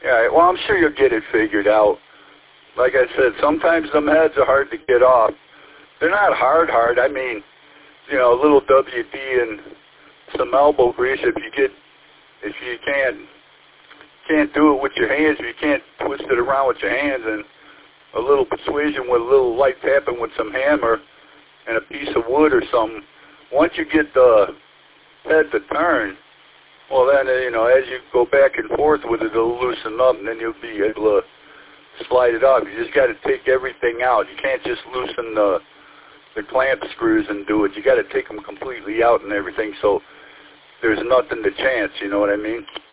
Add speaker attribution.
Speaker 1: Yeah, well, I'm sure you'll get it figured out. Like I said, sometimes them heads are hard to get off. They're not hard. I mean, you know, a little WD and some elbow grease. If you can't do it with your hands, if you can't twist it around with your hands, and a little persuasion with a little light tapping with some hammer and a piece of wood or something. Once you get the head to turn, well then, you know, as you go back and forth with it, it'll loosen up, and then you'll be able to slide it off. You just got to take everything out. You can't just loosen the clamp screws and do it. You got to take them completely out and everything, so there's nothing to chance, you know what I mean?